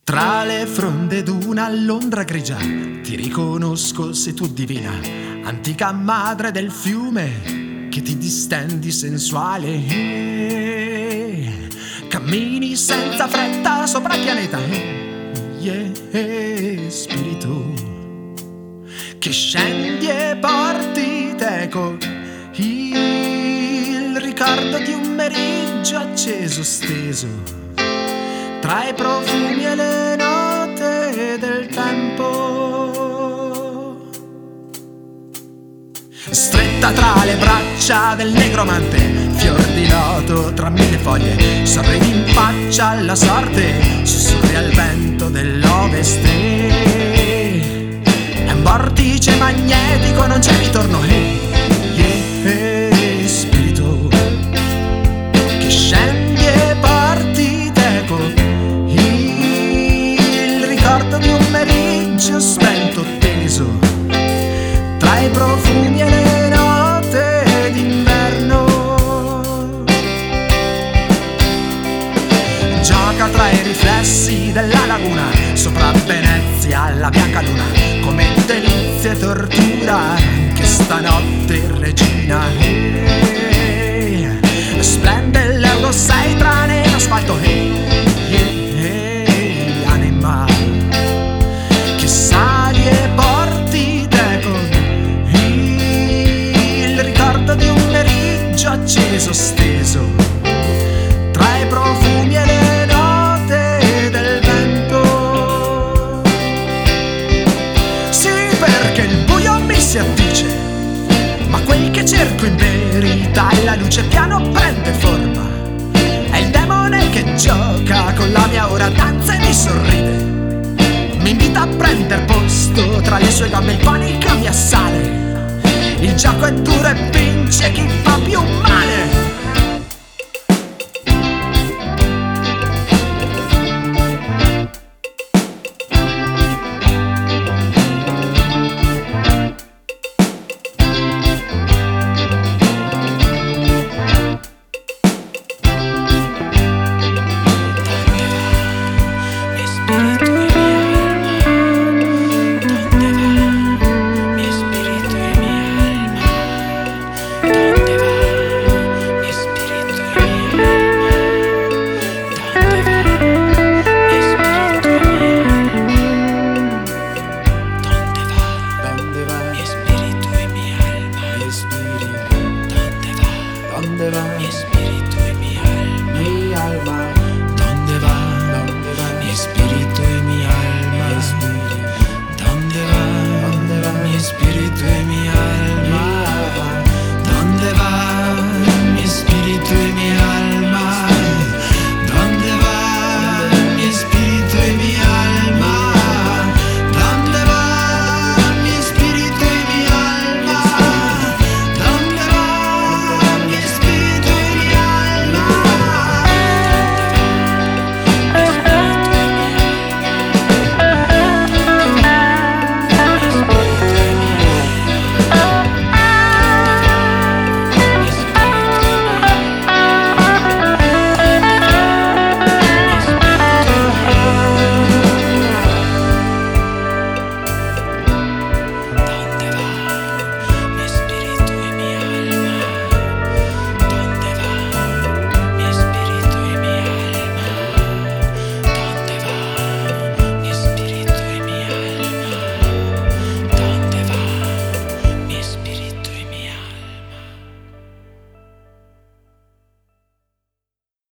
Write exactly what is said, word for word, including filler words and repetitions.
Tra le fronde d'una Londra grigia ti riconosco, sei tu divina, antica madre del fiume che ti distendi sensuale. Cammini senza fretta sopra il pianeta, yeah, spirito che scendi e porti teco il ricordo di un meriggio acceso steso tra i profumi e le note del tempo. Stretta tra le braccia del negromante, fior di loto tra mille foglie, sorridi in faccia alla sorte, sussurri al vento dell'ovest. È un vortice magnetico, non c'è ritorno, hey, yeah, spirito che scendi e porti teco il ricordo di un meriggio spento teso tra i profumi e le note d'inverno. Gioca tra i riflessi della laguna, sopra Venezia la bianca luna, come delizia e tortura che stanotte regina. Hey, splende l'Euro sei tra nell'asfalto, hey, yeah, anima che sali e porti teco il ricordo di un meriggio acceso steso tra i profumi e le note del vento. Sì, perché il buio mi si addice, ma quel che cerco in verità è la luce, piano prende forma. È il demone che gioca con la mia ora, danza e mi sorride. Mi invita a prender posto tra le sue gambe, il panico mi assale. Il gioco è duro e vince chi fa più male. Espíritu